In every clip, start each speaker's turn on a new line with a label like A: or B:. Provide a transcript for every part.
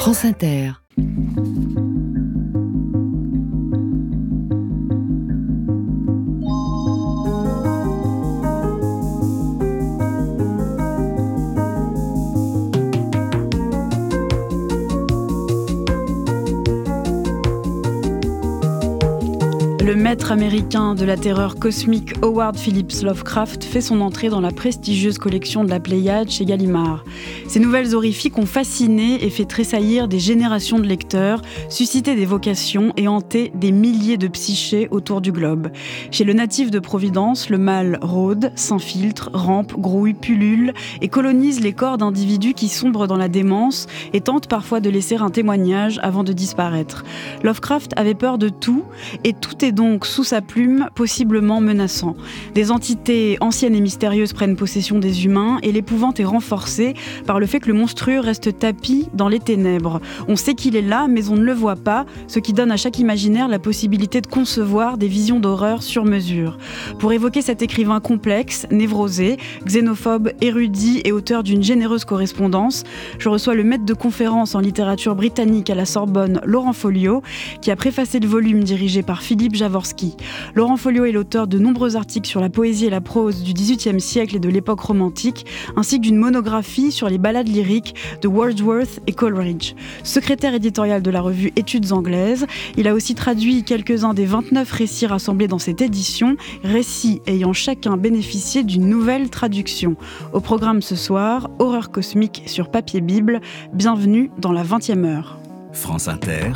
A: France Inter.
B: Le maître américain de la terreur cosmique Howard Phillips Lovecraft fait son entrée dans la prestigieuse collection de la Pléiade chez Gallimard. Ces nouvelles horrifiques ont fasciné et fait tressaillir des générations de lecteurs, suscité des vocations et hanté des milliers de psychés autour du globe. Chez le natif de Providence, le mal rôde, s'infiltre, rampe, grouille, pullule et colonise les corps d'individus qui sombrent dans la démence et tentent parfois de laisser un témoignage avant de disparaître. Lovecraft avait peur de tout et tout est donc sous sa plume possiblement menaçant. Des entités anciennes et mystérieuses prennent possession des humains et l'épouvante est renforcée par le fait que le monstrueux reste tapi dans les ténèbres. On sait qu'il est là mais on ne le voit pas, ce qui donne à chaque imaginaire la possibilité de concevoir des visions d'horreur sur mesure. Pour évoquer cet écrivain complexe, névrosé, xénophobe, érudit et auteur d'une généreuse correspondance, je reçois le maître de conférence en littérature britannique à la Sorbonne, Laurent Folliot, qui a préfacé le volume dirigé par Philippe Jaworski. Laurent Folliot est l'auteur de nombreux articles sur la poésie et la prose du XVIIIe siècle et de l'époque romantique, ainsi que d'une monographie sur les ballades lyriques de Wordsworth et Coleridge. Secrétaire éditorial de la revue Études anglaises, il a aussi traduit quelques-uns des 29 récits rassemblés dans cette édition, récits ayant chacun bénéficié d'une nouvelle traduction. Au programme ce soir, horreur cosmique sur papier Bible. Bienvenue dans la 20e heure.
C: France Inter,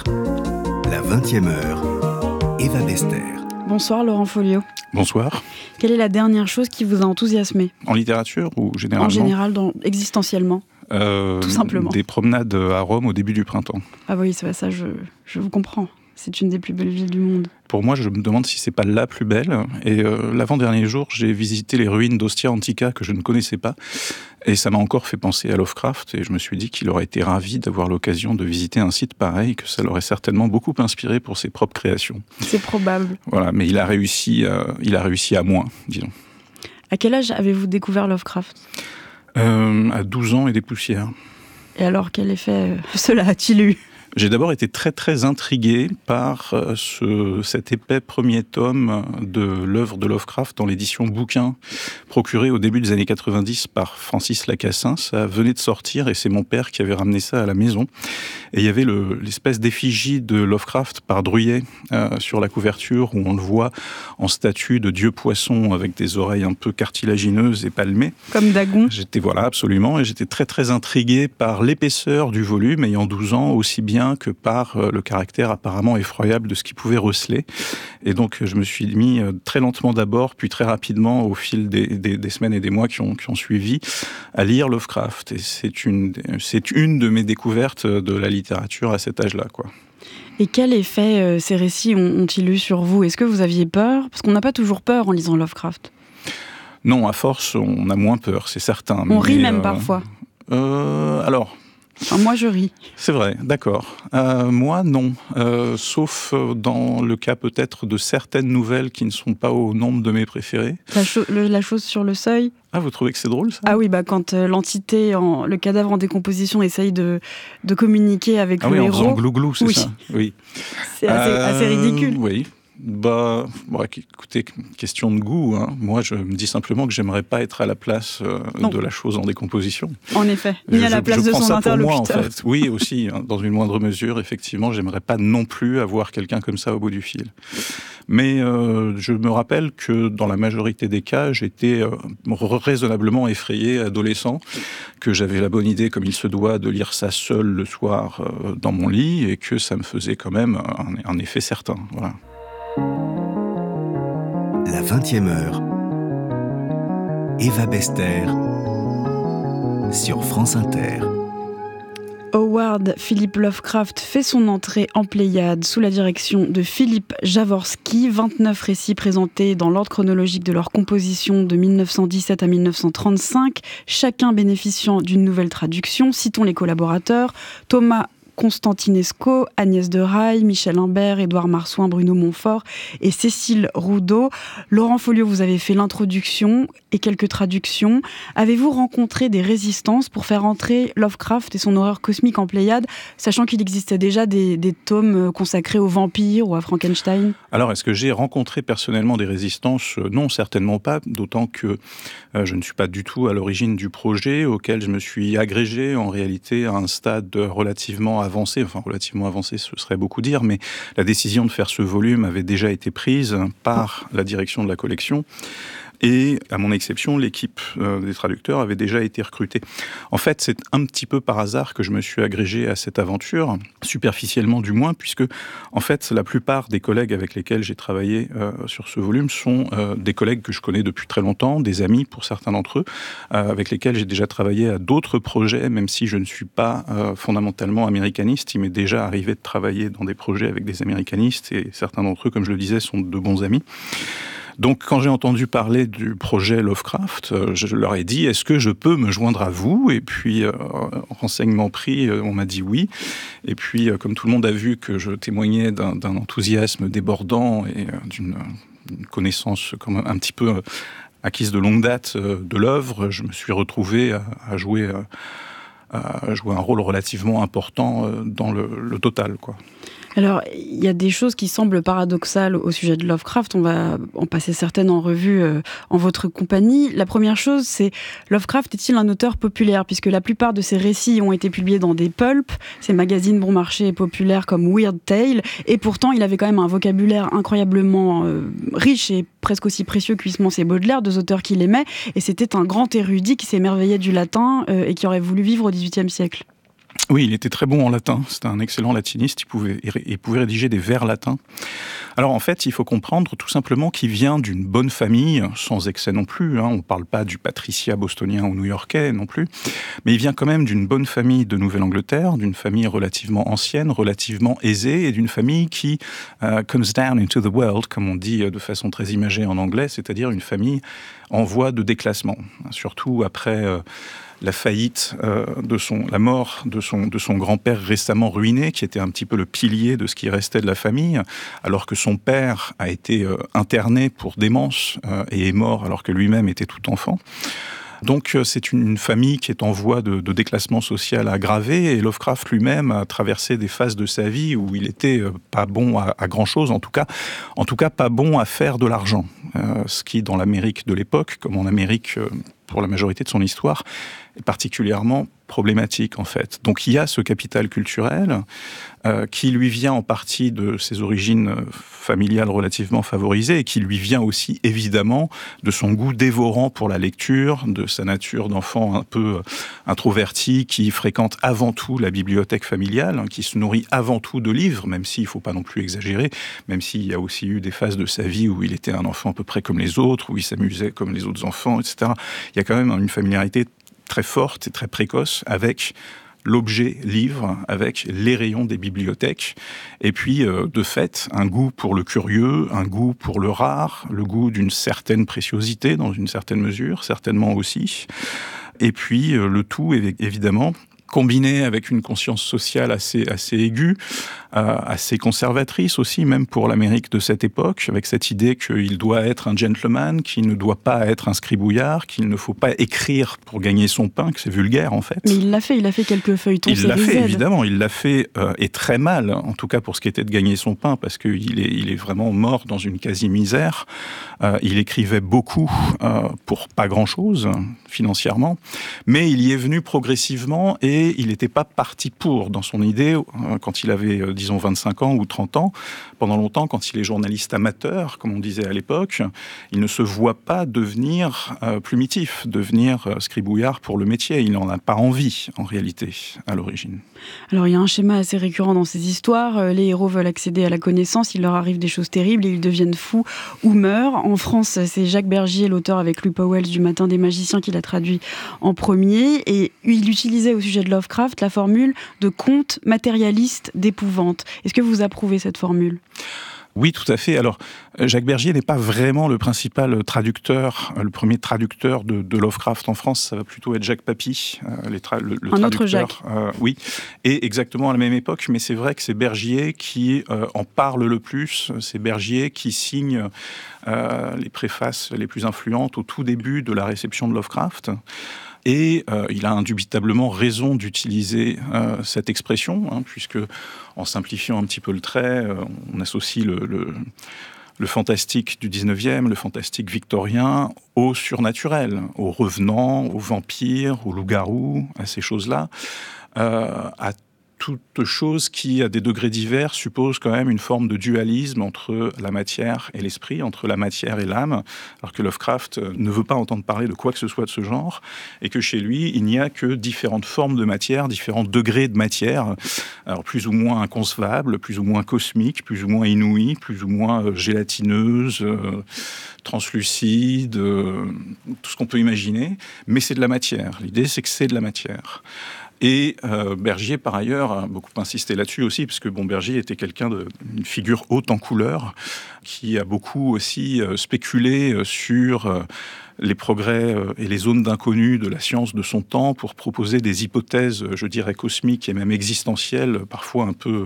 C: la 20e heure. Eva Bester.
B: Bonsoir Laurent Folliot.
D: Bonsoir.
B: Quelle est la dernière chose qui vous a enthousiasmé ?
D: En littérature ou généralement ?
B: En général, existentiellement. Tout simplement.
D: Des promenades à Rome au début du printemps.
B: Ah oui, ça je vous comprends. C'est une des plus belles villes du monde.
D: Pour moi, je me demande si c'est pas la plus belle. Et l'avant-dernier jour, j'ai visité les ruines d'Ostia Antica que je ne connaissais pas. Et ça m'a encore fait penser à Lovecraft. Et je me suis dit qu'il aurait été ravi d'avoir l'occasion de visiter un site pareil, que ça l'aurait certainement beaucoup inspiré pour ses propres créations.
B: C'est probable.
D: Voilà, mais il a réussi à moins, disons.
B: À quel âge avez-vous découvert Lovecraft ?
D: À 12 ans et des poussières.
B: Et alors, quel effet cela a-t-il eu ?
D: J'ai d'abord été très très intrigué par cet épais premier tome de l'œuvre de Lovecraft dans l'édition bouquin procurée au début des années 90 par Francis Lacassin. Ça venait de sortir et c'est mon père qui avait ramené ça à la maison. Et il y avait l'espèce d'effigie de Lovecraft par Druyet sur la couverture où on le voit en statue de dieu poisson avec des oreilles un peu cartilagineuses et palmées.
B: Comme Dagon.
D: Voilà, absolument. Et j'étais très très intrigué par l'épaisseur du volume, ayant 12 ans, aussi bien que par le caractère apparemment effroyable de ce qu'il pouvait receler. Et donc, je me suis mis très lentement d'abord, puis très rapidement, au fil des semaines et des mois qui ont suivi, à lire Lovecraft. Et c'est une de mes découvertes de la littérature à cet âge-là, quoi.
B: Et quel effet ces récits ont-ils eu sur vous ? Est-ce que vous aviez peur ? Parce qu'on n'a pas toujours peur en lisant Lovecraft.
D: Non, à force, on a moins peur, c'est certain.
B: On rit même parfois.
D: Alors...
B: Enfin, moi, je ris.
D: C'est vrai, d'accord. Moi, non. Sauf dans le cas peut-être de certaines nouvelles qui ne sont pas au nombre de mes préférées.
B: La chose sur le seuil.
D: Ah, vous trouvez que c'est drôle, ça ?
B: Ah oui, quand l'entité, le cadavre en décomposition essaye de communiquer avec le héros.
D: En faisant glou-glou, c'est ça ? Oui.
B: C'est assez ridicule.
D: Oui. Écoutez, question de goût. Hein. Moi, je me dis simplement que j'aimerais pas être à la place de la chose en décomposition.
B: En effet, ni à la place de son interlocuteur. Moi, en fait.
D: Oui, aussi, hein, dans une moindre mesure, effectivement, j'aimerais pas non plus avoir quelqu'un comme ça au bout du fil. Mais je me rappelle que dans la majorité des cas, j'étais raisonnablement effrayé adolescent, que j'avais la bonne idée, comme il se doit, de lire ça seul le soir dans mon lit, et que ça me faisait quand même un effet certain. Voilà.
C: La 20e heure. Eva Bester sur France Inter.
B: Howard Philip Lovecraft fait son entrée en Pléiade sous la direction de Philippe Jaworski. 29 récits présentés dans l'ordre chronologique de leur composition de 1917 à 1935, chacun bénéficiant d'une nouvelle traduction. Citons les collaborateurs. Thomas Constantinesco, Agnès de Raille, Michel Imbert, Édouard Marsouin, Bruno Montfort et Cécile Roudot. Laurent Folliot, vous avez fait l'introduction et quelques traductions. Avez-vous rencontré des résistances pour faire entrer Lovecraft et son horreur cosmique en Pléiade, sachant qu'il existait déjà des tomes consacrés aux vampires ou à Frankenstein ?
D: Alors, est-ce que j'ai rencontré personnellement des résistances ? Non, certainement pas, d'autant que je ne suis pas du tout à l'origine du projet, auquel je me suis agrégé en réalité à un stade relativement avancé, ce serait beaucoup dire, mais la décision de faire ce volume avait déjà été prise par la direction de la collection. Et, à mon exception, l'équipe des traducteurs avait déjà été recrutée. En fait, c'est un petit peu par hasard que je me suis agrégé à cette aventure, superficiellement du moins, puisque, en fait, la plupart des collègues avec lesquels j'ai travaillé sur ce volume sont des collègues que je connais depuis très longtemps, des amis pour certains d'entre eux, avec lesquels j'ai déjà travaillé à d'autres projets, même si je ne suis pas fondamentalement américaniste. Il m'est déjà arrivé de travailler dans des projets avec des américanistes, et certains d'entre eux, comme je le disais, sont de bons amis. Donc, quand j'ai entendu parler du projet Lovecraft, je leur ai dit « Est-ce que je peux me joindre à vous ?» Et puis, renseignement pris, on m'a dit oui. Et puis, comme tout le monde a vu que je témoignais d'un enthousiasme débordant et d'une connaissance comme un petit peu acquise de longue date de l'œuvre, je me suis retrouvé à jouer un rôle relativement important dans le total, quoi.
B: Alors, il y a des choses qui semblent paradoxales au sujet de Lovecraft. On va en passer certaines en revue en votre compagnie. La première chose, c'est Lovecraft est-il un auteur populaire ? Puisque la plupart de ses récits ont été publiés dans des pulps, ces magazines bon marché et populaires comme Weird Tale, et pourtant il avait quand même un vocabulaire incroyablement riche et presque aussi précieux que Huysmans et Baudelaire, deux auteurs qu'il aimait, et c'était un grand érudit qui s'émerveillait du latin et qui aurait voulu vivre au XVIIIe siècle.
D: Oui, il était très bon en latin. C'était un excellent latiniste. Il pouvait rédiger des vers latins. Alors, en fait, il faut comprendre tout simplement qu'il vient d'une bonne famille, sans excès non plus. On ne parle pas du patriciat bostonien ou new-yorkais non plus. Mais il vient quand même d'une bonne famille de Nouvelle-Angleterre, d'une famille relativement ancienne, relativement aisée, et d'une famille qui comes down into the world, comme on dit de façon très imagée en anglais, c'est-à-dire une famille en voie de déclassement. Surtout après la faillite la mort de son grand-père récemment ruiné, qui était un petit peu le pilier de ce qui restait de la famille, alors que son père a été interné pour démence et est mort alors que lui-même était tout enfant. Donc c'est une famille qui est en voie de déclassement social aggravé, et Lovecraft lui-même a traversé des phases de sa vie où il était pas bon à grand-chose, en tout cas pas bon à faire de l'argent. Ce qui, dans l'Amérique de l'époque, comme en Amérique pour la majorité de son histoire, est particulièrement problématique en fait. Donc il y a ce capital culturel qui lui vient en partie de ses origines familiales relativement favorisées, et qui lui vient aussi évidemment de son goût dévorant pour la lecture, de sa nature d'enfant un peu introverti qui fréquente avant tout la bibliothèque familiale, qui se nourrit avant tout de livres, même s'il ne faut pas non plus exagérer, même s'il y a aussi eu des phases de sa vie où il était un enfant à peu près comme les autres, où il s'amusait comme les autres enfants, etc. Il y a quand même une familiarité très forte et très précoce avec l'objet livre, avec les rayons des bibliothèques, et puis de fait un goût pour le curieux, un goût pour le rare, le goût d'une certaine préciosité dans une certaine mesure, certainement aussi, et puis le tout évidemment combiné avec une conscience sociale assez aiguë, assez conservatrice aussi, même pour l'Amérique de cette époque, avec cette idée qu'il doit être un gentleman, qu'il ne doit pas être un scribouillard, qu'il ne faut pas écrire pour gagner son pain, que c'est vulgaire en fait.
B: Mais il l'a fait quelques feuilletons.
D: Il l'a fait, évidemment, il l'a fait, et très mal, en tout cas pour ce qui était de gagner son pain, parce qu'il est vraiment mort dans une quasi-misère. Il écrivait beaucoup pour pas grand-chose, financièrement, mais il y est venu progressivement, et il n'était pas parti pour, dans son idée, quand il avait, disons, 25 ans ou 30 ans. Pendant longtemps, quand il est journaliste amateur, comme on disait à l'époque, il ne se voit pas devenir plumitif, devenir scribouillard pour le métier. Il n'en a pas envie, en réalité, à l'origine.
B: Alors, il y a un schéma assez récurrent dans ces histoires. Les héros veulent accéder à la connaissance, il leur arrive des choses terribles et ils deviennent fous ou meurent. En France, c'est Jacques Bergier, l'auteur avec Louis Powell du Matin des Magiciens, qui l'a traduit en premier. Et il utilisait au sujet de Lovecraft la formule de conte matérialiste d'épouvante. Est-ce que vous approuvez cette formule ?
D: Oui, tout à fait. Alors, Jacques Bergier n'est pas vraiment le principal traducteur, le premier traducteur de Lovecraft en France. Ça va plutôt être Jacques Papy, le traducteur.
B: Autre Jacques.
D: Oui, et exactement à la même époque. Mais c'est vrai que c'est Bergier qui en parle le plus. C'est Bergier qui signe les préfaces les plus influentes au tout début de la réception de Lovecraft. Et il a indubitablement raison d'utiliser cette expression, puisque, en simplifiant un petit peu le trait, on associe le fantastique du 19e, le fantastique victorien, au surnaturel, aux revenants, aux vampires, aux loups-garous, à ces choses-là, à toute chose qui, à des degrés divers, suppose quand même une forme de dualisme entre la matière et l'esprit, entre la matière et l'âme, alors que Lovecraft ne veut pas entendre parler de quoi que ce soit de ce genre, et que chez lui, il n'y a que différentes formes de matière, différents degrés de matière, alors plus ou moins inconcevables, plus ou moins cosmiques, plus ou moins inouïes, plus ou moins gélatineuses, translucides, tout ce qu'on peut imaginer, mais c'est de la matière. L'idée, c'est que c'est de la matière. Et Bergier, par ailleurs, a beaucoup insisté là-dessus aussi, parce que Bergier était une figure haute en couleur, qui a beaucoup aussi spéculé sur les progrès et les zones d'inconnu de la science de son temps pour proposer des hypothèses, je dirais, cosmiques et même existentielles, parfois un peu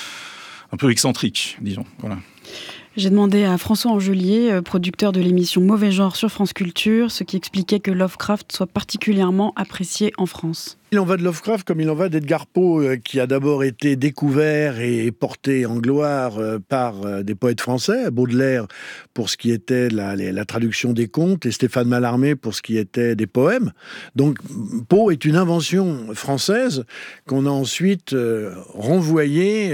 D: excentriques, disons. Voilà.
B: J'ai demandé à François Angelier, producteur de l'émission Mauvais Genre sur France Culture, ce qui expliquait que Lovecraft soit particulièrement apprécié en France.
A: Il en va de Lovecraft comme il en va d'Edgar Poe, qui a d'abord été découvert et porté en gloire par des poètes français, Baudelaire pour ce qui était la traduction des contes et Stéphane Mallarmé pour ce qui était des poèmes. Donc Poe est une invention française qu'on a ensuite renvoyée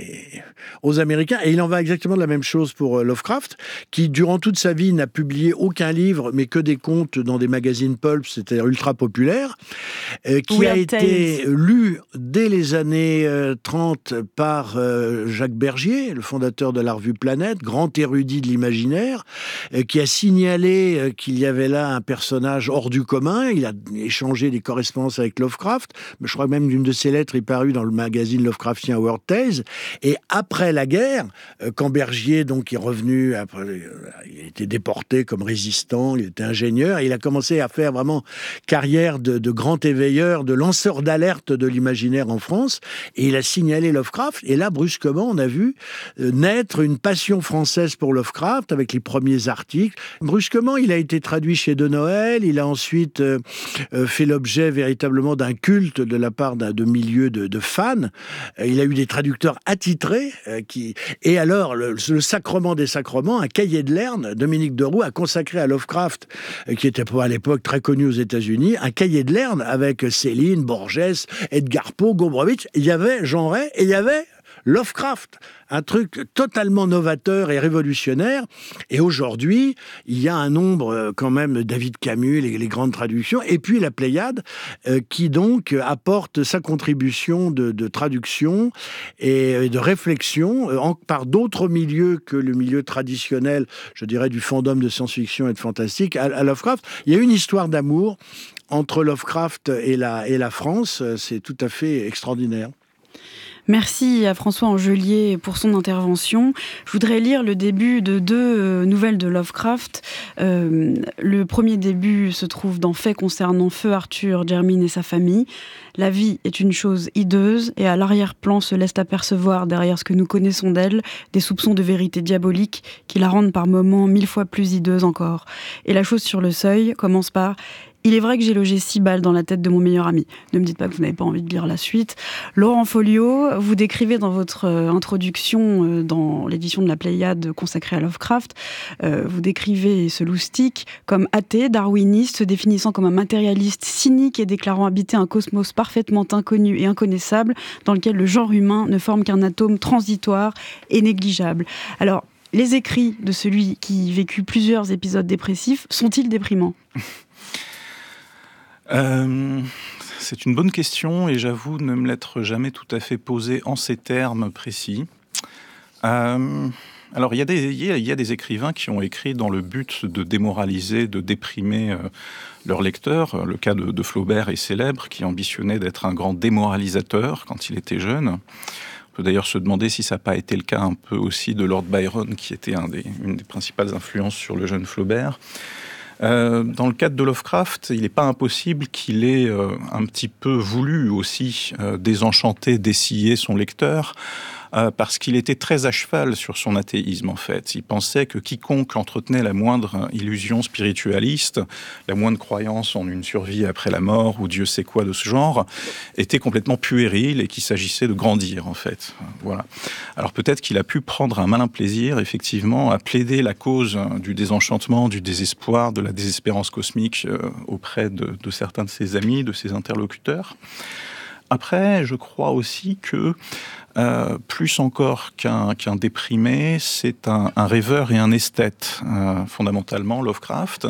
A: aux Américains. Et il en va exactement de la même chose pour Lovecraft, qui durant toute sa vie n'a publié aucun livre, mais que des contes dans des magazines pulp, c'est-à-dire ultra populaires, qui a été lu dès les années 30 par Jacques Bergier, le fondateur de la revue Planète, grand érudit de l'imaginaire, qui a signalé qu'il y avait là un personnage hors du commun. Il a échangé des correspondances avec Lovecraft, mais je crois même qu'une de ses lettres est parue dans le magazine Lovecraftien World Tales. Et après la guerre, quand Bergier donc est revenu, après, il a été déporté comme résistant, il était ingénieur, et il a commencé à faire vraiment carrière de grand éveilleur, de lanceur d'alerte de l'imaginaire en France, et il a signalé Lovecraft, et là, brusquement, on a vu naître une passion française pour Lovecraft, avec les premiers articles. Brusquement, il a été traduit chez De Noël, il a ensuite fait l'objet véritablement d'un culte de la part de milieux de fans. Il a eu des traducteurs attitrés, et alors, le sacrement des sacrements, un cahier de Lerne, Dominique Deroux a consacré à Lovecraft, qui était à l'époque très connu aux États-Unis, un cahier de Lerne avec Céline, Borges, Edgar Poe, Gombrowicz. Il y avait Jean Ray et il y avait Lovecraft, un truc totalement novateur et révolutionnaire. Et aujourd'hui, il y a un nombre quand même, David Camus, les grandes traductions, et puis la Pléiade, qui donc apporte sa contribution de traduction et de réflexion par d'autres milieux que le milieu traditionnel, je dirais, du fandom de science-fiction et de fantastique à Lovecraft. Il y a une histoire d'amour entre Lovecraft et la France, c'est tout à fait extraordinaire.
B: Merci à François Angelier pour son intervention. Je voudrais lire le début de 2 nouvelles de Lovecraft. Le premier début se trouve dans Faits concernant Feu Arthur, Jermyn et sa famille. La vie est une chose hideuse et à l'arrière-plan se laissent apercevoir derrière ce que nous connaissons d'elle des soupçons de vérité diabolique qui la rendent par moments 1000 fois plus hideuse encore. Et la chose sur le seuil commence par « Il est vrai que j'ai logé 6 balles dans la tête de mon meilleur ami ». Ne me dites pas que vous n'avez pas envie de lire la suite. Laurent Folliot, vous décrivez dans votre introduction dans l'édition de la Pléiade consacrée à Lovecraft, vous décrivez ce loustic comme athée, darwiniste, se définissant comme un matérialiste cynique et déclarant habiter un cosmos parfaitement inconnu et inconnaissable dans lequel le genre humain ne forme qu'un atome transitoire et négligeable. Alors, les écrits de celui qui vécut plusieurs épisodes dépressifs sont-ils déprimants ?
D: C'est une bonne question et j'avoue ne me l'être jamais tout à fait posée en ces termes précis. Alors il y a des écrivains qui ont écrit dans le but de démoraliser, de déprimer leurs lecteurs. Le cas de Flaubert est célèbre, qui ambitionnait d'être un grand démoralisateur quand il était jeune. On peut d'ailleurs se demander si ça n'a pas été le cas un peu aussi de Lord Byron, qui était une des principales influences sur le jeune Flaubert. Dans le cadre de Lovecraft, il n'est pas impossible qu'il ait un petit peu voulu aussi désenchanter, dessiller son lecteur, parce qu'il était très à cheval sur son athéisme, en fait. Il pensait que quiconque entretenait la moindre illusion spiritualiste, la moindre croyance en une survie après la mort, ou Dieu sait quoi de ce genre, était complètement puéril et qu'il s'agissait de grandir, en fait. Voilà. Alors peut-être qu'il a pu prendre un malin plaisir, effectivement, à plaider la cause du désenchantement, du désespoir, de la désespérance cosmique auprès de certains de ses amis, de ses interlocuteurs. Après, je crois aussi que plus encore qu'un déprimé, c'est un rêveur et un esthète, fondamentalement, Lovecraft.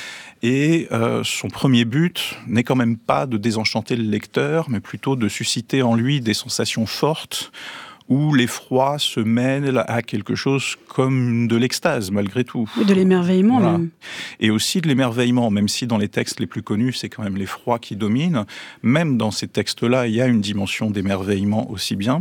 D: Et son premier but n'est quand même pas de désenchanter le lecteur, mais plutôt de susciter en lui des sensations fortes, où l'effroi se mêle à quelque chose comme de l'extase, malgré tout.
B: Et de l'émerveillement,
D: voilà.
B: même.
D: Et aussi de l'émerveillement, même si dans les textes les plus connus, c'est quand même l'effroi qui domine. Même dans ces textes-là, il y a une dimension d'émerveillement aussi bien.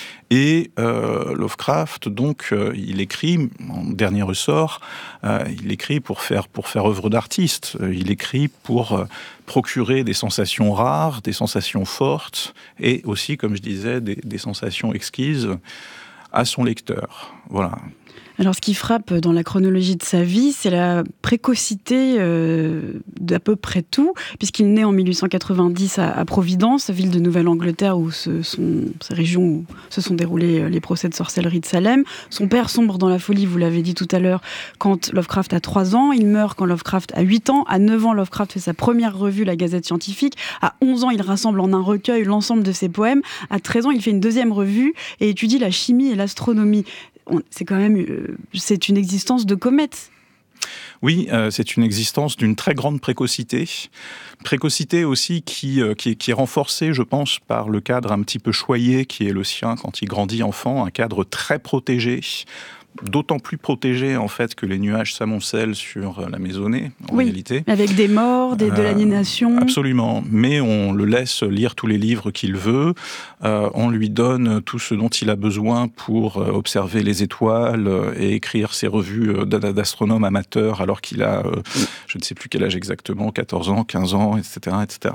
D: Et Lovecraft, donc, il écrit, en dernier ressort, il écrit pour faire œuvre d'artiste. Il écrit pour procurer des sensations rares, des sensations fortes, et aussi, comme je disais, des sensations exquises à son lecteur. Voilà.
B: Alors, ce qui frappe dans la chronologie de sa vie, c'est la précocité d'à peu près tout, puisqu'il naît en 1890 à Providence, ville de Nouvelle-Angleterre, où ces régions où se sont déroulés les procès de sorcellerie de Salem. Son père sombre dans la folie, vous l'avez dit tout à l'heure, quand Lovecraft a 3 ans. Il meurt quand Lovecraft a 8 ans. À 9 ans, Lovecraft fait sa première revue, la Gazette Scientifique. À 11 ans, il rassemble en un recueil l'ensemble de ses poèmes. À 13 ans, il fait une deuxième revue et étudie la chimie et l'astronomie. C'est quand même c'est une existence de comète.
D: Oui, c'est une existence d'une très grande précocité. Précocité aussi qui est renforcée, je pense, par le cadre un petit peu choyé qui est le sien quand il grandit enfant, un cadre très protégé. D'autant plus protégé, en fait, que les nuages s'amoncellent sur la maisonnée, en réalité.
B: Avec des morts, de l'aliénation.
D: Absolument. Mais on le laisse lire tous les livres qu'il veut. On lui donne tout ce dont il a besoin pour observer les étoiles et écrire ses revues d'astronome amateur alors qu'il a, je ne sais plus quel âge exactement, 14 ans, 15 ans, etc., etc.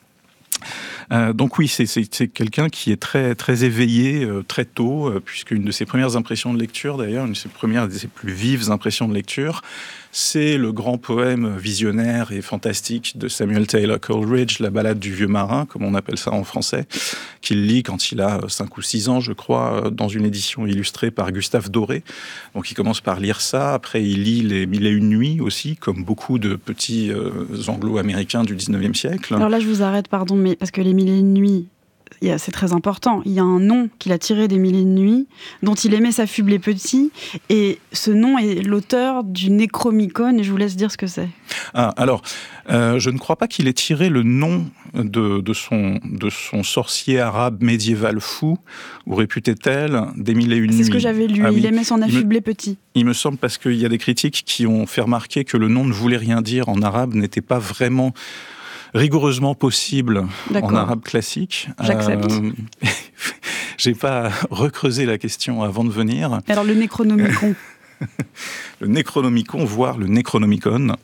D: Donc oui, c'est quelqu'un qui est très, très éveillé très tôt, puisque une de ses premières impressions de lecture, d'ailleurs, une de ses plus vives impressions de lecture, c'est le grand poème visionnaire et fantastique de Samuel Taylor Coleridge, La Ballade du vieux marin, comme on appelle ça en français, qu'il lit quand il a 5 ou 6 ans, je crois, dans une édition illustrée par Gustave Doré. Donc il commence par lire ça, après il lit Les 1001 nuits aussi, comme beaucoup de petits anglo-américains du 19e siècle.
B: Alors là, je vous arrête, pardon, mais parce que Les 1001 nuits, c'est très important. Il y a un nom qu'il a tiré des 1001 nuits, dont il aimait s'affubler petit, et ce nom est l'auteur du Necronomicon, et je vous laisse dire ce que c'est.
D: Alors, je ne crois pas qu'il ait tiré le nom de son sorcier arabe médiéval fou, ou réputé tel, des 1001 nuits.
B: C'est ce que j'avais lu, il aimait s'en affubler petit.
D: Il me semble, parce qu'il y a des critiques qui ont fait remarquer que le nom ne voulait rien dire en arabe, n'était pas vraiment rigoureusement possible en arabe classique.
B: J'accepte.
D: J'ai pas recreusé la question avant de venir.
B: Alors le Necronomicon.
D: Le Necronomicon, voire le Necronomicon,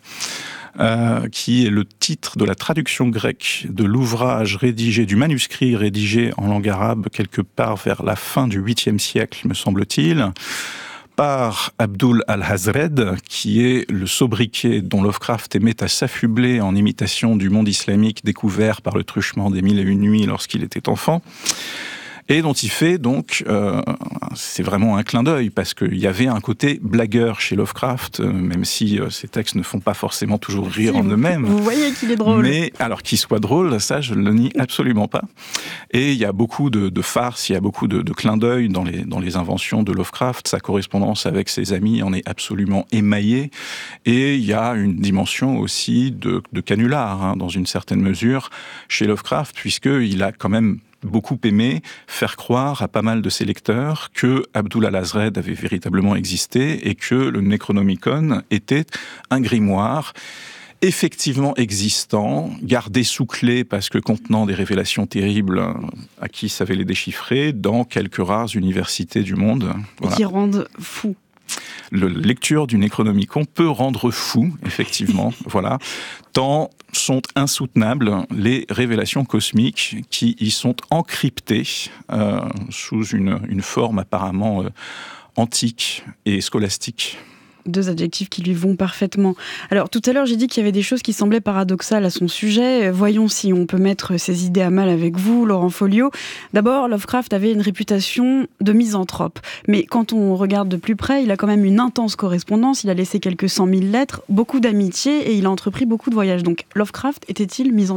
D: qui est le titre de la traduction grecque de l'ouvrage rédigé, du manuscrit rédigé en langue arabe quelque part vers la fin du 8e siècle, me semble-t-il, par Abdul al-Hazred, qui est le sobriquet dont Lovecraft aimait à s'affubler en imitation du monde islamique découvert par le truchement des 1001 nuits lorsqu'il était enfant. Et dont il fait donc, c'est vraiment un clin d'œil, parce qu'il y avait un côté blagueur chez Lovecraft, même si ces textes ne font pas forcément toujours rire en eux-mêmes.
B: Vous voyez qu'il est drôle.
D: Mais alors qu'il soit drôle, ça je ne le nie absolument pas. Et il y a beaucoup de farces, il y a beaucoup de clins d'œil dans les inventions de Lovecraft. Sa correspondance avec ses amis en est absolument émaillée. Et il y a une dimension aussi de canular, dans une certaine mesure, chez Lovecraft, puisqu'il a quand même beaucoup aimé faire croire à pas mal de ses lecteurs que Abdul al-Hazred avait véritablement existé et que le Necronomicon était un grimoire effectivement existant, gardé sous clé parce que contenant des révélations terribles à qui savait les déchiffrer, dans quelques rares universités du monde.
B: Voilà. Et qui rendent fou.
D: La lecture du Necronomicon peut rendre fou, effectivement, voilà, tant sont insoutenables les révélations cosmiques qui y sont encryptées sous une forme apparemment antique et scolastique.
B: Deux adjectifs qui lui vont parfaitement. Alors, tout à l'heure, j'ai dit qu'il y avait des choses qui semblaient paradoxales à son sujet. Voyons si on peut mettre ses idées à mal avec vous, Laurent Folliot. D'abord, Lovecraft avait une réputation de misanthrope. Mais quand on regarde de plus près, il a quand même une intense correspondance. Il a laissé quelques 100 000 lettres, beaucoup d'amitié et il a entrepris beaucoup de voyages. Donc, Lovecraft était-il misanthrope ?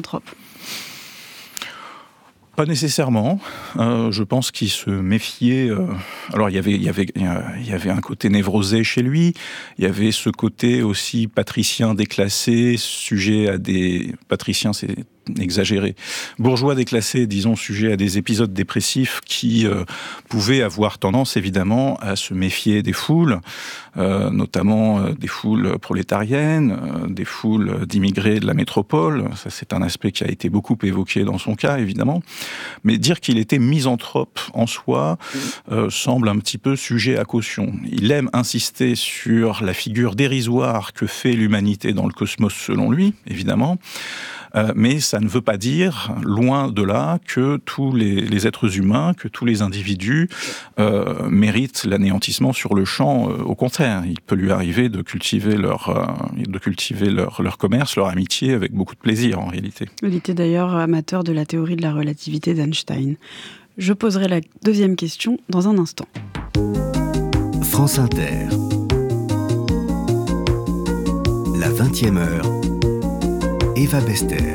D: Pas nécessairement. Je pense qu'il se méfiait. Alors il y avait un côté névrosé chez lui. Il y avait ce côté aussi patricien déclassé, sujet à des patriciens, c'est exagéré, bourgeois déclassé, disons, sujet à des épisodes dépressifs qui pouvaient avoir tendance, évidemment, à se méfier des foules, notamment des foules prolétariennes, des foules d'immigrés de la métropole. Ça, c'est un aspect qui a été beaucoup évoqué dans son cas, évidemment. Mais dire qu'il était misanthrope en soi semble un petit peu sujet à caution. Il aime insister sur la figure dérisoire que fait l'humanité dans le cosmos, selon lui, évidemment. Mais ça ne veut pas dire, loin de là, que tous les êtres humains, que tous les individus méritent l'anéantissement sur le champ. Au contraire, il peut lui arriver de cultiver leur commerce, leur amitié avec beaucoup de plaisir, en réalité.
B: Il était d'ailleurs amateur de la théorie de la relativité d'Einstein. Je poserai la deuxième question dans un instant.
C: France Inter. La 20e heure. Eva Bester.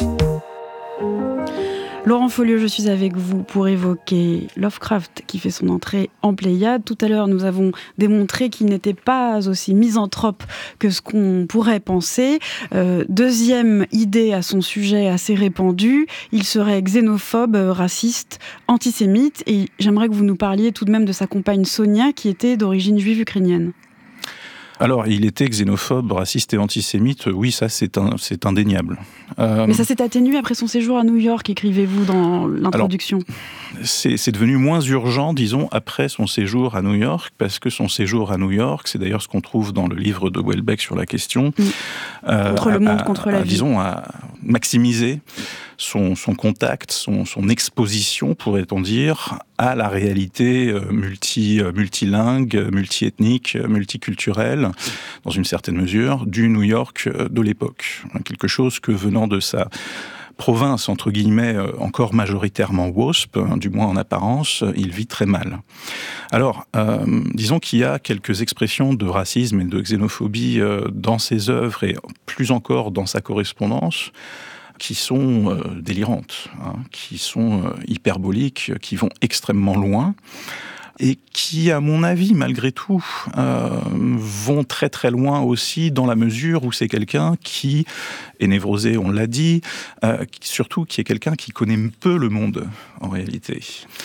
B: Laurent Folliot, je suis avec vous pour évoquer Lovecraft qui fait son entrée en Pléiade. Tout à l'heure, nous avons démontré qu'il n'était pas aussi misanthrope que ce qu'on pourrait penser. Deuxième idée à son sujet assez répandue, il serait xénophobe, raciste, antisémite. Et j'aimerais que vous nous parliez tout de même de sa compagne Sonia qui était d'origine juive ukrainienne.
D: Alors, il était xénophobe, raciste et antisémite, oui, ça c'est indéniable.
B: Mais ça s'est atténué après son séjour à New York, écrivez-vous dans l'introduction.
D: Alors, c'est devenu moins urgent, disons, après son séjour à New York, parce que son séjour à New York, c'est d'ailleurs ce qu'on trouve dans le livre de Houellebecq sur la question,
B: contre le monde, contre la vie.
D: Disons, à maximiser son contact, son exposition, pourrait-on dire, à la réalité multilingue, multiethnique, multiculturelle, dans une certaine mesure, du New York de l'époque. Quelque chose que, venant de sa province, entre guillemets, encore majoritairement WASP, du moins en apparence, il vit très mal. Alors, disons qu'il y a quelques expressions de racisme et de xénophobie dans ses œuvres, et plus encore dans sa correspondance, qui sont délirantes, qui sont hyperboliques, qui vont extrêmement loin, et qui, à mon avis, malgré tout, vont très très loin aussi dans la mesure où c'est quelqu'un qui est névrosé, on l'a dit, surtout qui est quelqu'un qui connaît peu le monde, en réalité.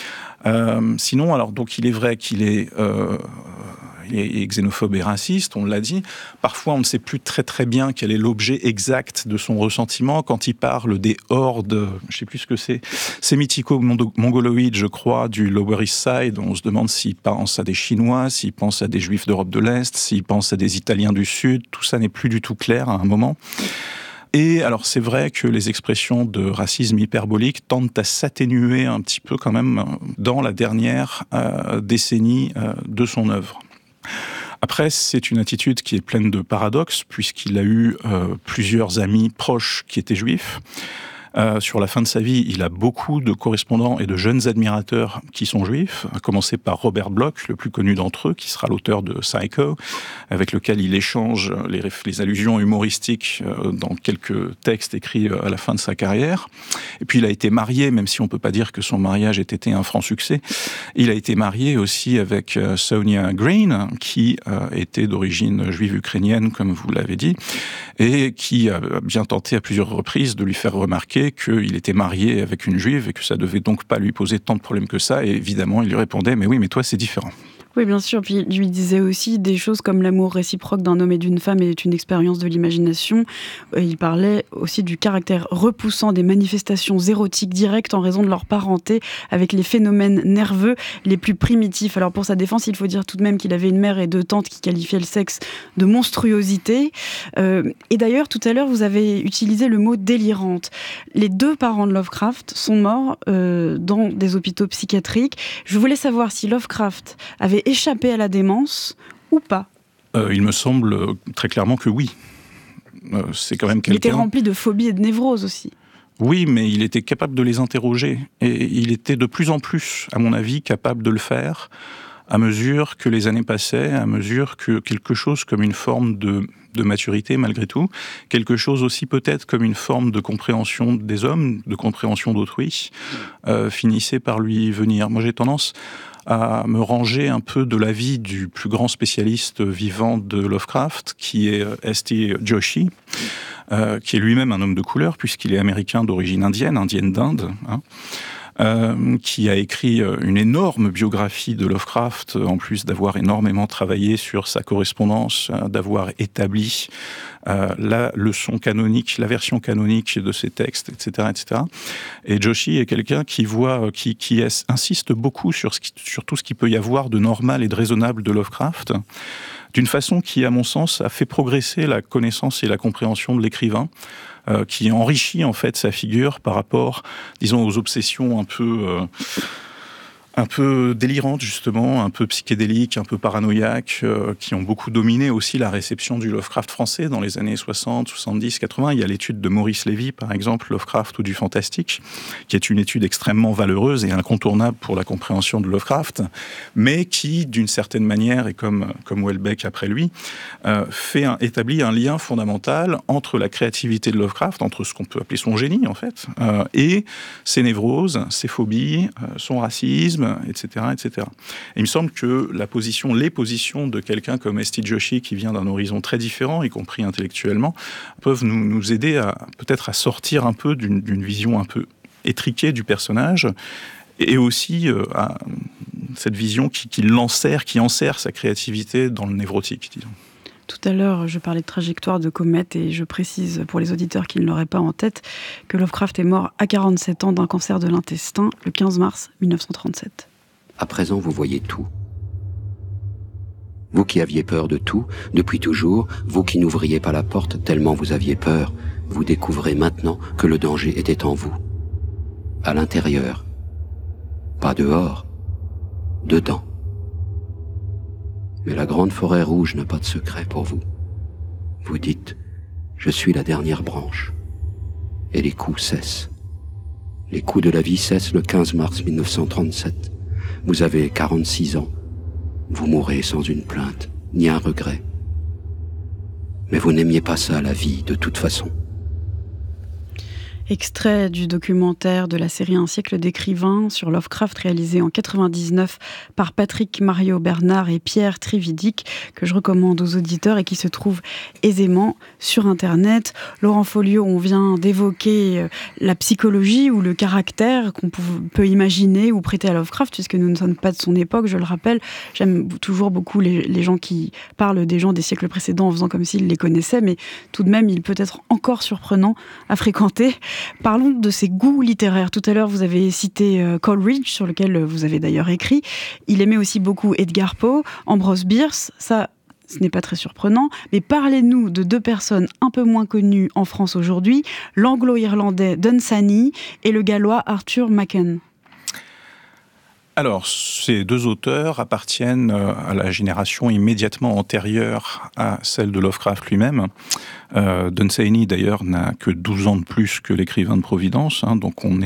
D: Sinon, alors, donc il est vrai qu'il est xénophobe et raciste, on l'a dit. Parfois, on ne sait plus très très bien quel est l'objet exact de son ressentiment quand il parle des hordes, je ne sais plus ce que c'est, sémitico-mongoloïdes, je crois, du Lower East Side. On se demande s'il pense à des Chinois, s'il pense à des Juifs d'Europe de l'Est, s'il pense à des Italiens du Sud. Tout ça n'est plus du tout clair à un moment. Et alors c'est vrai que les expressions de racisme hyperbolique tendent à s'atténuer un petit peu quand même dans la dernière décennie de son œuvre. Après, c'est une attitude qui est pleine de paradoxes, puisqu'il a eu plusieurs amis proches qui étaient juifs. Sur la fin de sa vie, il a beaucoup de correspondants et de jeunes admirateurs qui sont juifs, à commencer par Robert Bloch, le plus connu d'entre eux, qui sera l'auteur de Psycho, avec lequel il échange les allusions humoristiques dans quelques textes écrits à la fin de sa carrière. Et puis il a été marié, même si on ne peut pas dire que son mariage ait été un franc succès, il a été marié aussi avec Sonia Green, qui était d'origine juive ukrainienne, comme vous l'avez dit, et qui a bien tenté à plusieurs reprises de lui faire remarquer qu'il était marié avec une juive et que ça devait donc pas lui poser tant de problèmes que ça. Et évidemment, il lui répondait « mais oui, mais toi, c'est différent ».
B: Oui, bien sûr. Puis il lui disait aussi des choses comme l'amour réciproque d'un homme et d'une femme est une expérience de l'imagination. Il parlait aussi du caractère repoussant des manifestations érotiques directes en raison de leur parenté avec les phénomènes nerveux les plus primitifs. Alors pour sa défense, il faut dire tout de même qu'il avait une mère et 2 tantes qui qualifiaient le sexe de monstruosité. Et d'ailleurs, tout à l'heure, vous avez utilisé le mot délirante. Les 2 parents de Lovecraft sont morts dans des hôpitaux psychiatriques. Je voulais savoir si Lovecraft avait échappé à la démence ou pas.
D: Il me semble très clairement que oui. C'est quand même quelqu'un...
B: Il était rempli de phobies et de névroses aussi.
D: Oui, mais il était capable de les interroger. Et il était de plus en plus, à mon avis, capable de le faire à mesure que les années passaient, à mesure que quelque chose comme une forme de maturité, malgré tout, quelque chose aussi peut-être comme une forme de compréhension des hommes, de compréhension d'autrui, finissait par lui venir. Moi, j'ai tendance à me ranger un peu de l'avis du plus grand spécialiste vivant de Lovecraft, qui est S.T. Joshi, qui est lui-même un homme de couleur, puisqu'il est américain d'origine indienne d'Inde, qui a écrit une énorme biographie de Lovecraft, en plus d'avoir énormément travaillé sur sa correspondance, d'avoir établi la leçon canonique, la version canonique de ses textes, etc., etc. Et Joshi est quelqu'un qui insiste beaucoup sur tout ce qu'il peut y avoir de normal et de raisonnable de Lovecraft, d'une façon qui, à mon sens, a fait progresser la connaissance et la compréhension de l'écrivain, qui enrichit en fait sa figure par rapport, disons, aux obsessions un peu délirantes, justement, un peu psychédéliques, un peu paranoïaques, qui ont beaucoup dominé aussi la réception du Lovecraft français dans les années 60, 70, 80. Il y a l'étude de Maurice Lévy, par exemple, Lovecraft ou du fantastique, qui est une étude extrêmement valeureuse et incontournable pour la compréhension de Lovecraft, mais qui, d'une certaine manière, et comme Houellebecq après lui, établit un lien fondamental entre la créativité de Lovecraft, entre ce qu'on peut appeler son génie, en fait, et ses névroses, ses phobies, son racisme, etc., etc. Et il me semble que les positions de quelqu'un comme S.T. Joshi, qui vient d'un horizon très différent, y compris intellectuellement, peuvent nous aider peut-être à sortir un peu d'une vision un peu étriquée du personnage, et aussi à cette vision qui enserre sa créativité dans le névrotique, disons.
B: Tout à l'heure, je parlais de trajectoire de comète et je précise pour les auditeurs qui ne l'auraient pas en tête que Lovecraft est mort à 47 ans d'un cancer de l'intestin le 15 mars 1937.
E: À présent, vous voyez tout. Vous qui aviez peur de tout, depuis toujours, vous qui n'ouvriez pas la porte tellement vous aviez peur, vous découvrez maintenant que le danger était en vous. À l'intérieur. Pas dehors. Dedans. Mais la grande forêt rouge n'a pas de secret pour vous. Vous dites, je suis la dernière branche. Et les coups cessent. Les coups de la vie cessent le 15 mars 1937. Vous avez 46 ans. Vous mourrez sans une plainte, ni un regret. Mais vous n'aimiez pas ça, la vie, de toute façon.
B: Extrait du documentaire de la série Un siècle d'écrivains sur Lovecraft, réalisé en 99 par Patrick Mario Bernard et Pierre Trividic, que je recommande aux auditeurs et qui se trouve aisément sur Internet. Laurent Folliot, on vient d'évoquer la psychologie ou le caractère qu'on peut imaginer ou prêter à Lovecraft, puisque nous ne sommes pas de son époque, je le rappelle. J'aime toujours beaucoup les gens qui parlent des gens des siècles précédents en faisant comme s'ils les connaissaient, mais tout de même, il peut être encore surprenant à fréquenter. Parlons de ses goûts littéraires. Tout à l'heure, vous avez cité Coleridge, sur lequel vous avez d'ailleurs écrit. Il aimait aussi beaucoup Edgar Poe, Ambrose Bierce. Ça, ce n'est pas très surprenant. Mais parlez-nous de 2 personnes un peu moins connues en France aujourd'hui, l'anglo-irlandais Dunsany et le gallois Arthur Machen.
D: Alors, ces 2 auteurs appartiennent à la génération immédiatement antérieure à celle de Lovecraft lui-même. Dunsany, d'ailleurs, n'a que 12 ans de plus que l'écrivain de Providence, donc on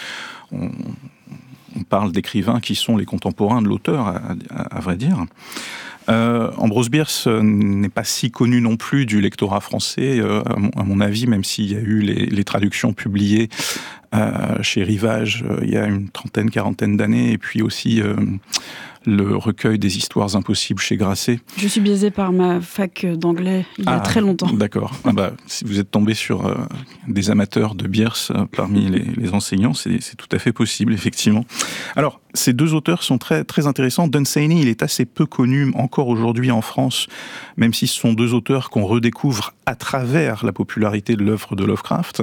D: parle d'écrivains qui sont les contemporains de l'auteur, à vrai dire. Ambrose Bierce n'est pas si connu non plus du lectorat français, à mon avis, même s'il y a eu les traductions publiées chez Rivage il y a une 30-40 d'années, et puis aussi le recueil des histoires impossibles chez Grasset.
B: Je suis biaisée par ma fac d'anglais il y a très longtemps.
D: D'accord. Si vous êtes tombé sur des amateurs de Bierce parmi les enseignants, c'est tout à fait possible, effectivement. Alors, ces deux auteurs sont très, très intéressants. Dunsany, il est assez peu connu encore aujourd'hui en France, même si ce sont deux auteurs qu'on redécouvre à travers la popularité de l'œuvre de Lovecraft.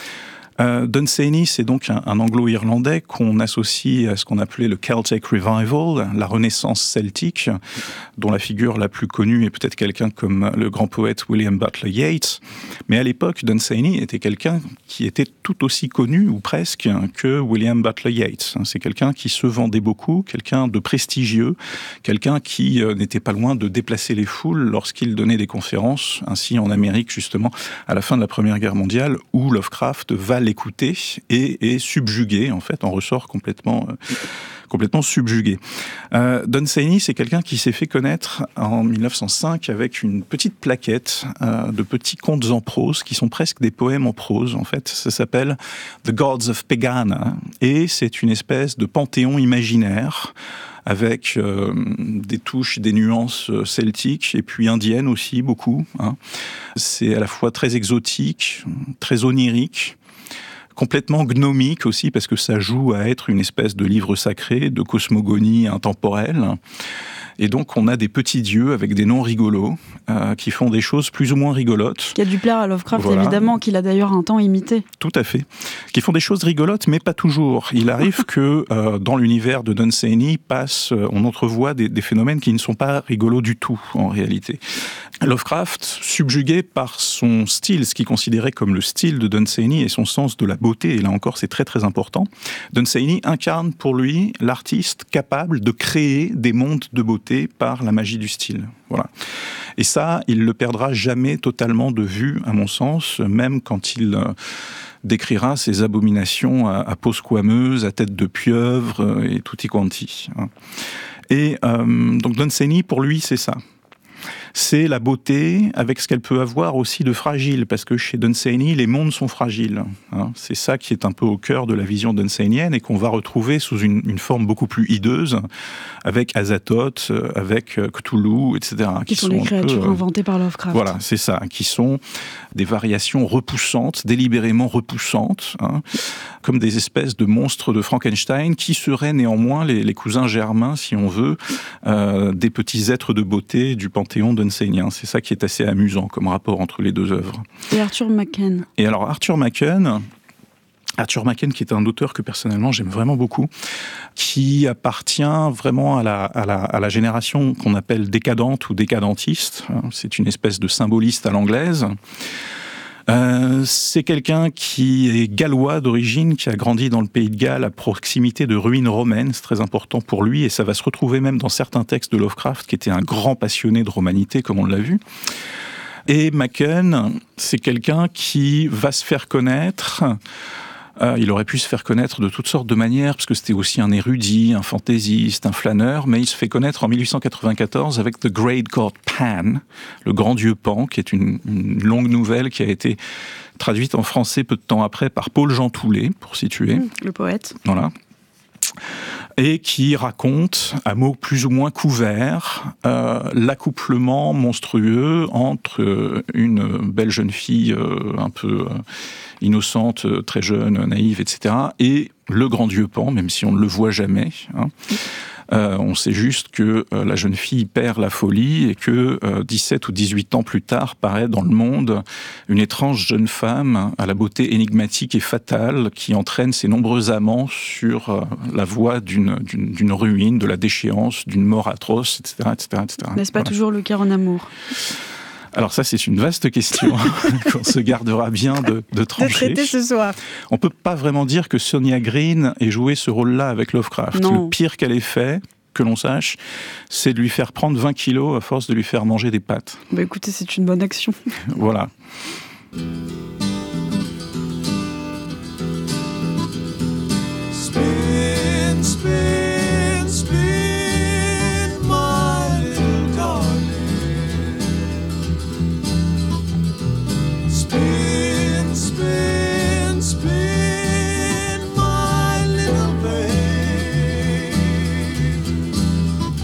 D: Dunsany, c'est donc un anglo-irlandais qu'on associe à ce qu'on appelait le Celtic Revival, la Renaissance celtique, dont la figure la plus connue est peut-être quelqu'un comme le grand poète William Butler Yeats. Mais à l'époque, Dunsany était quelqu'un qui était tout aussi connu, ou presque, que William Butler Yeats. C'est quelqu'un qui se vendait beaucoup, quelqu'un de prestigieux, quelqu'un qui n'était pas loin de déplacer les foules lorsqu'il donnait des conférences, ainsi en Amérique justement, à la fin de la Première Guerre mondiale, où Lovecraft va l'écouter et est subjugué, en fait, en ressort complètement subjugué. Dunsany, c'est quelqu'un qui s'est fait connaître en 1905 avec une petite plaquette de petits contes en prose, qui sont presque des poèmes en prose, en fait. Ça s'appelle The Gods of Pegana, et c'est une espèce de panthéon imaginaire avec des touches, des nuances celtiques, et puis indiennes aussi, beaucoup. C'est à la fois très exotique, très onirique, complètement gnomique aussi, parce que ça joue à être une espèce de livre sacré, de cosmogonie intemporelle. Et donc, on a des petits dieux avec des noms rigolos qui font des choses plus ou moins rigolotes.
B: Qui a dû plaire à Lovecraft, évidemment, qu'il a d'ailleurs un temps imité.
D: Tout à fait. Qui font des choses rigolotes, mais pas toujours. Il arrive que dans l'univers de Dunsany, on entrevoit des phénomènes qui ne sont pas rigolos du tout, en réalité. Lovecraft, subjugué par son style, ce qu'il considérait comme le style de Dunsany et son sens de la beauté, et là encore c'est très très important, Dunsany incarne pour lui l'artiste capable de créer des mondes de beauté par la magie du style. Voilà. Et ça, il ne le perdra jamais totalement de vue, à mon sens, même quand il décrira ces abominations à peau squameuse, à tête de pieuvre et tutti quanti. Et donc Dunsany, pour lui, c'est ça. C'est la beauté avec ce qu'elle peut avoir aussi de fragile, parce que chez Dunsany, les mondes sont fragiles. C'est ça qui est un peu au cœur de la vision dunsanienne et qu'on va retrouver sous une forme beaucoup plus hideuse, avec Azathoth, avec Cthulhu, etc.
B: Qui sont les créatures inventées par Lovecraft.
D: Voilà, c'est ça, qui sont des variations repoussantes, délibérément repoussantes, comme des espèces de monstres de Frankenstein, qui seraient néanmoins les cousins germains, si on veut, des petits êtres de beauté du panthéon dunsanien. C'est ça qui est assez amusant comme rapport entre les deux œuvres.
B: Et Arthur Machen.
D: Et alors Arthur Machen, qui est un auteur que personnellement j'aime vraiment beaucoup, qui appartient vraiment à la génération qu'on appelle décadente ou décadentiste. C'est une espèce de symboliste à l'anglaise. C'est quelqu'un qui est gallois d'origine, qui a grandi dans le pays de Galles à proximité de ruines romaines, c'est très important pour lui, et ça va se retrouver même dans certains textes de Lovecraft, qui était un grand passionné de romanité, comme on l'a vu. Et Machen, c'est quelqu'un qui va se faire connaître. Il aurait pu se faire connaître de toutes sortes de manières, parce que c'était aussi un érudit, un fantaisiste, un flâneur, mais il se fait connaître en 1894 avec The Great God Pan, le grand dieu Pan, qui est une longue nouvelle qui a été traduite en français peu de temps après par Paul-Jean Toulet, pour situer.
B: Le poète.
D: Voilà. Et qui raconte, à mots plus ou moins couverts, l'accouplement monstrueux entre une belle jeune fille un peu innocente, très jeune, naïve, etc., et le grand dieu Pan, même si on ne le voit jamais. On sait juste que la jeune fille perd la folie et que 17 ou 18 ans plus tard paraît dans le monde une étrange jeune femme à la beauté énigmatique et fatale qui entraîne ses nombreux amants sur la voie d'une ruine, de la déchéance, d'une mort atroce, etc. etc.
B: N'est-ce pas toujours le cas en amour ?
D: Alors ça, c'est une vaste question qu'on se gardera bien de trancher.
B: De traiter ce soir.
D: On peut pas vraiment dire que Sonia Green ait joué ce rôle-là avec Lovecraft.
B: Non.
D: Le pire qu'elle ait fait, que l'on sache, c'est de lui faire prendre 20 kilos à force de lui faire manger des pâtes.
B: Bah écoutez, c'est une bonne action.
D: Voilà.
F: Spin, spin, spin, my little darling. Spin, spin, spin, my little babe.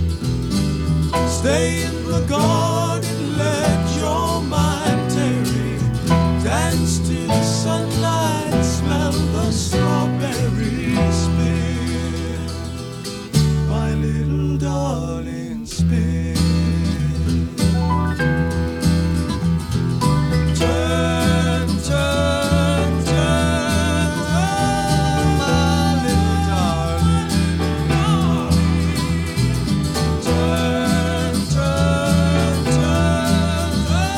F: Stay in the garden, let your mind tarry. Dance to the sunlight, smell the strawberries. Spin, my little darling, spin. Turn, turn, turn, my little darling. Turn, turn, turn,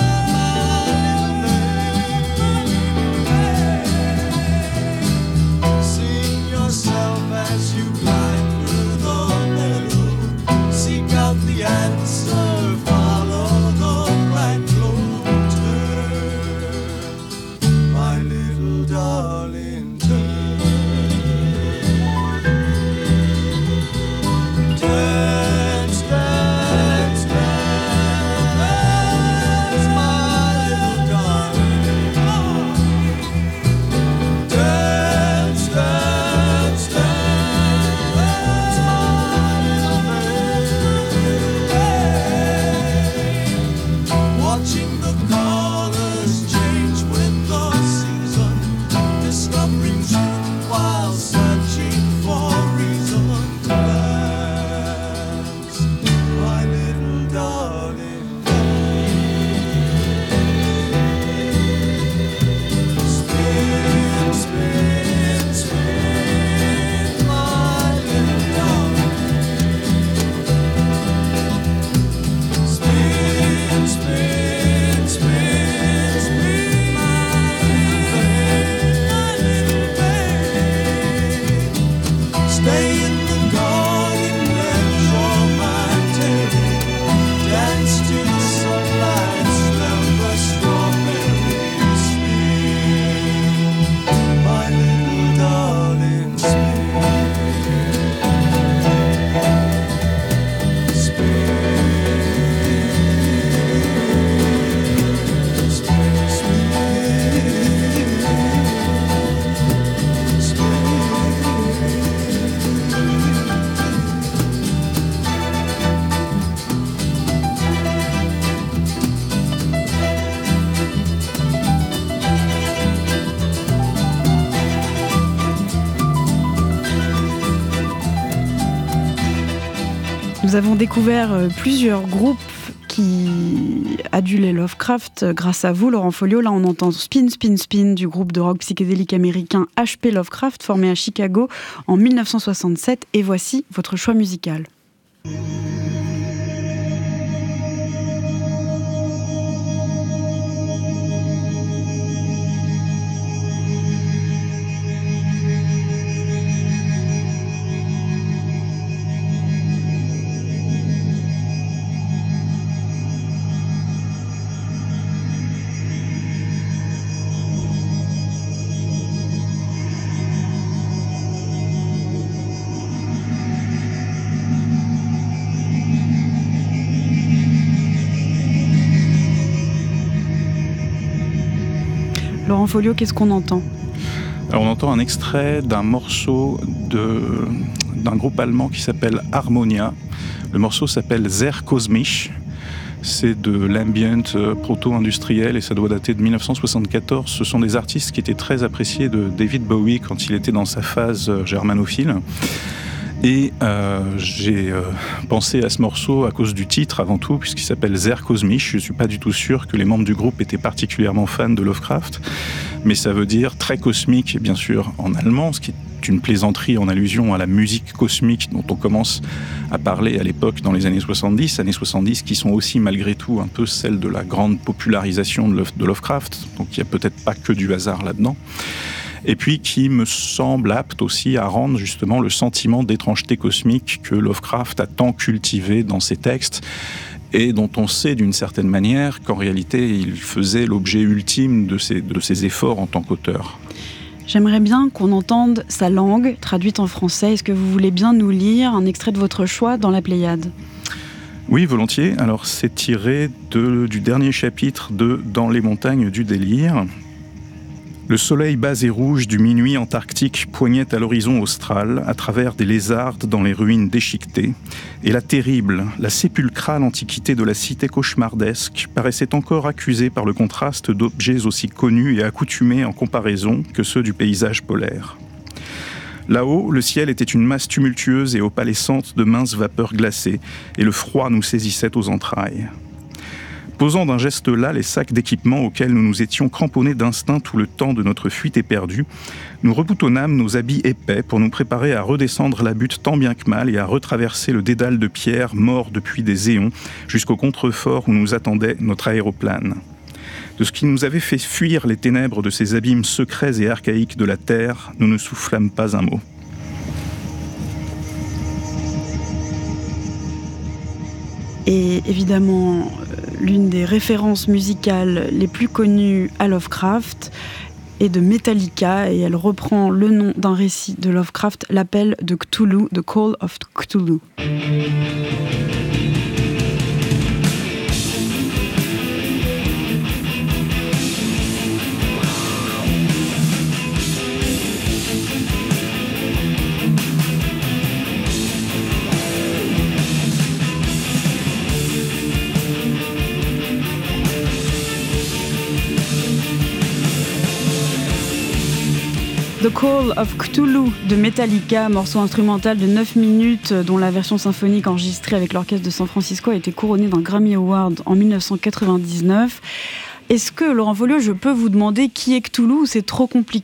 F: my little. Sing yourself as you glide through the meadow. Seek out the answer, follow the bright glow. Turn, my little darling, turn. Dance, dance, dance, my little darling. Dance, dance, dance, my little babe. Watching the colors change with the season, discovering truth while searching for reason. Dance, my little darling. Spin, spin, spin, my little darling. Spin, spin, spin, spin, my little babe. Stay in the garden, let your mind tarry. Dance to the sunlight, smell the strawberries. Spin, my little darling, spin.
B: Nous avons découvert plusieurs groupes qui adulaient Lovecraft grâce à vous, Laurent Folliot. Là, on entend Spin, Spin, Spin du groupe de rock psychédélique américain H.P. Lovecraft, formé à Chicago en 1967. Et voici votre choix musical. Laurent Folliot, qu'est-ce qu'on entend ?
D: Alors on entend un extrait d'un morceau d'un groupe allemand qui s'appelle Harmonia. Le morceau s'appelle Sehr Kosmisch. C'est de l'ambient proto-industriel et ça doit dater de 1974. Ce sont des artistes qui étaient très appréciés de David Bowie quand il était dans sa phase germanophile. Et j'ai pensé à ce morceau à cause du titre avant tout, puisqu'il s'appelle Sehr Kosmisch. Je ne suis pas du tout sûr que les membres du groupe étaient particulièrement fans de Lovecraft, mais ça veut dire très cosmique, bien sûr, en allemand, ce qui est une plaisanterie en allusion à la musique cosmique dont on commence à parler à l'époque dans les années 70 qui sont aussi malgré tout un peu celles de la grande popularisation de Lovecraft, donc il n'y a peut-être pas que du hasard là-dedans. Et puis qui me semble apte aussi à rendre justement le sentiment d'étrangeté cosmique que Lovecraft a tant cultivé dans ses textes et dont on sait d'une certaine manière qu'en réalité il faisait l'objet ultime de ses efforts en tant qu'auteur.
B: J'aimerais bien qu'on entende sa langue traduite en français. Est-ce que vous voulez bien nous lire un extrait de votre choix dans la Pléiade ?
D: Oui, volontiers. Alors c'est tiré du dernier chapitre de Dans les montagnes du délire. Le soleil bas et rouge du minuit antarctique poignait à l'horizon austral, à travers des lézardes dans les ruines déchiquetées, et la terrible, la sépulcrale antiquité de la cité cauchemardesque paraissait encore accusée par le contraste d'objets aussi connus et accoutumés en comparaison que ceux du paysage polaire. Là-haut, le ciel était une masse tumultueuse et opalescente de minces vapeurs glacées, et le froid nous saisissait aux entrailles. Posant d'un geste là les sacs d'équipement auxquels nous nous étions cramponnés d'instinct tout le temps de notre fuite éperdue, nous reboutonnâmes nos habits épais pour nous préparer à redescendre la butte tant bien que mal et à retraverser le dédale de pierre mort depuis des éons jusqu'au contrefort où nous attendait notre aéroplane. De ce qui nous avait fait fuir les ténèbres de ces abîmes secrets et archaïques de la Terre, nous ne soufflâmes pas un mot.
B: Et évidemment, l'une des références musicales les plus connues à Lovecraft est de Metallica, et elle reprend le nom d'un récit de Lovecraft, l'appel de Cthulhu, The Call of Cthulhu. The Call of Cthulhu de Metallica, morceau instrumental de 9 minutes dont la version symphonique enregistrée avec l'orchestre de San Francisco a été couronnée d'un Grammy Award en 1999. Est-ce que, Laurent Folliot, je peux vous demander qui est Cthulhu ou c'est trop compliqué ?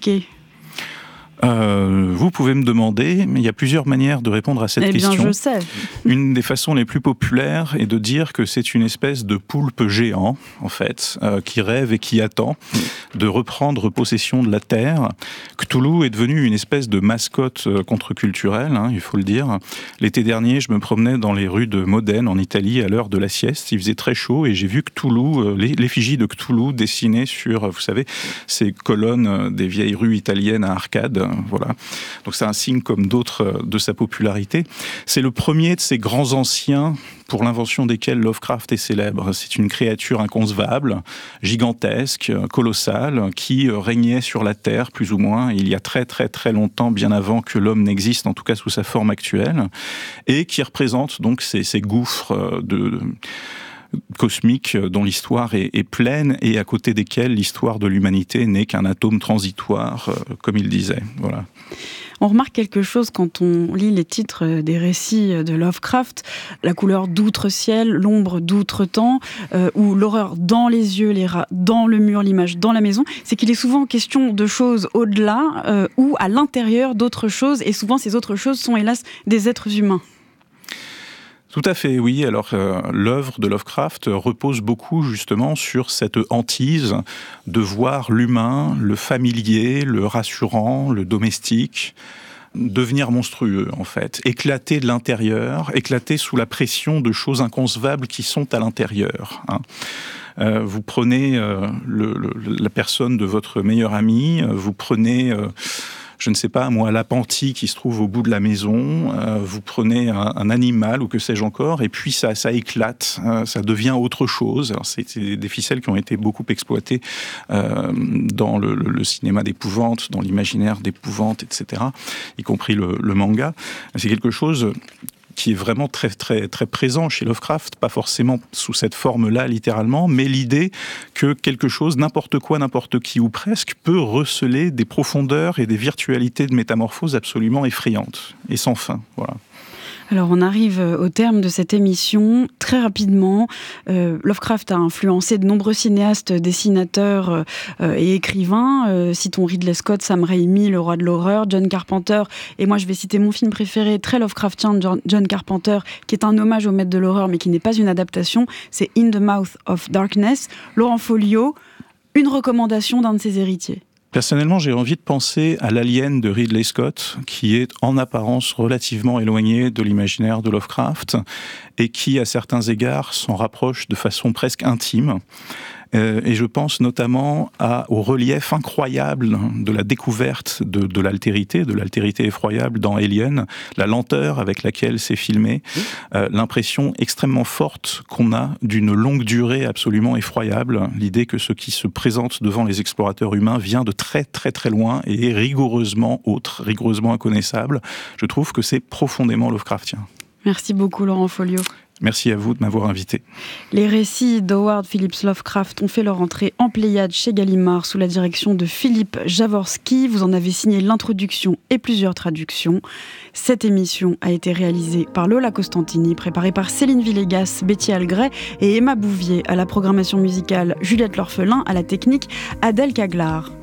D: Vous pouvez me demander, mais il y a plusieurs manières de répondre à cette question.
B: Eh bien, je sais.
D: Une des façons les plus populaires est de dire que c'est une espèce de poulpe géant, en fait, qui rêve et qui attend de reprendre possession de la Terre. Cthulhu est devenu une espèce de mascotte contre-culturelle, il faut le dire. L'été dernier, je me promenais dans les rues de Modène, en Italie, à l'heure de la sieste. Il faisait très chaud et j'ai vu Cthulhu, l'effigie de Cthulhu dessinée sur, vous savez, ces colonnes des vieilles rues italiennes à arcades. Voilà. Donc c'est un signe comme d'autres de sa popularité. C'est le premier de ces grands anciens pour l'invention desquels Lovecraft est célèbre. C'est une créature inconcevable, gigantesque, colossale, qui régnait sur la Terre, plus ou moins, il y a très très très longtemps, bien avant que l'homme n'existe, en tout cas sous sa forme actuelle, et qui représente donc ces gouffres cosmiques dont l'histoire est pleine et à côté desquels l'histoire de l'humanité n'est qu'un atome transitoire, comme il disait. Voilà.
B: On remarque quelque chose quand on lit les titres des récits de Lovecraft, la couleur d'outre-ciel, l'ombre d'outre-temps, ou l'horreur dans les yeux, les rats dans le mur, l'image dans la maison, c'est qu'il est souvent question de choses au-delà ou à l'intérieur d'autres choses, et souvent ces autres choses sont hélas des êtres humains.
D: Tout à fait, oui. Alors, l'œuvre de Lovecraft repose beaucoup justement sur cette hantise de voir l'humain, le familier, le rassurant, le domestique, devenir monstrueux, en fait. Éclater de l'intérieur, éclater sous la pression de choses inconcevables qui sont à l'intérieur. Vous prenez la personne de votre meilleur ami, vous prenez... je ne sais pas, moi, l'appentis qui se trouve au bout de la maison, vous prenez un animal ou que sais-je encore, et puis ça éclate, ça devient autre chose. Alors c'est des ficelles qui ont été beaucoup exploitées dans le cinéma d'épouvante, dans l'imaginaire d'épouvante, etc., y compris le manga. C'est quelque chose qui est vraiment très, très, très présent chez Lovecraft, pas forcément sous cette forme-là, littéralement, mais l'idée que quelque chose, n'importe quoi, n'importe qui ou presque, peut receler des profondeurs et des virtualités de métamorphose absolument effrayantes et sans fin. Voilà.
B: Alors on arrive au terme de cette émission. Très rapidement, Lovecraft a influencé de nombreux cinéastes, dessinateurs et écrivains. Citons Ridley Scott, Sam Raimi, le roi de l'horreur, John Carpenter. Et moi je vais citer mon film préféré, très Lovecraftien, John Carpenter, qui est un hommage au maître de l'horreur mais qui n'est pas une adaptation. C'est In the Mouth of Darkness. Laurent Folliot, une recommandation d'un de ses héritiers.
D: Personnellement, j'ai envie de penser à l'Alien de Ridley Scott, qui est en apparence relativement éloigné de l'imaginaire de Lovecraft et qui, à certains égards, s'en rapproche de façon presque intime. Et je pense notamment au relief incroyable de la découverte de l'altérité effroyable dans Alien, la lenteur avec laquelle c'est filmé, l'impression extrêmement forte qu'on a d'une longue durée absolument effroyable, l'idée que ce qui se présente devant les explorateurs humains vient de très très très loin et est rigoureusement autre, rigoureusement inconnaissable. Je trouve que c'est profondément Lovecraftien.
B: Merci beaucoup Laurent Folliot.
D: Merci à vous de m'avoir invité.
B: Les récits d'Howard Phillips Lovecraft ont fait leur entrée en Pléiade chez Gallimard sous la direction de Philippe Jaworski. Vous en avez signé l'introduction et plusieurs traductions. Cette émission a été réalisée par Lola Costantini, préparée par Céline Villegas, Betty Algray et Emma Bouvier. À la programmation musicale, Juliette L'Orphelin, à la technique, Adèle Caglar.